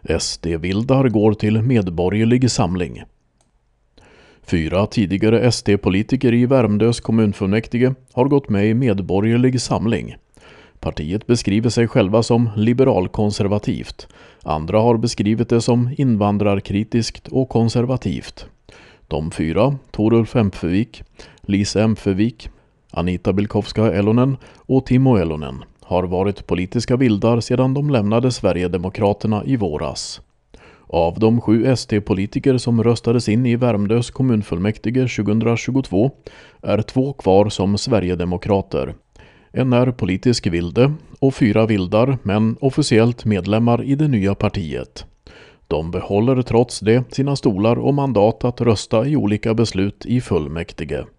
SD-vildar går till medborgerlig samling. 4 tidigare SD-politiker i Värmdös kommunfullmäktige har gått med i medborgerlig samling. Partiet beskriver sig själva som liberalkonservativt. Andra har beskrivit det som invandrarkritiskt och konservativt. De 4, Torulf Empfevik, Lisa Empfevik, Anita Bilkowska-Elonen och Timo Elonen, har varit politiska vildar sedan de lämnade Sverigedemokraterna i våras. Av de 7 SD-politiker som röstades in i Värmdös kommunfullmäktige 2022 är 2 kvar som Sverigedemokrater. En är politisk vilde och 4 vildar, men officiellt medlemmar i det nya partiet. De behåller trots det sina stolar och mandat att rösta i olika beslut i fullmäktige.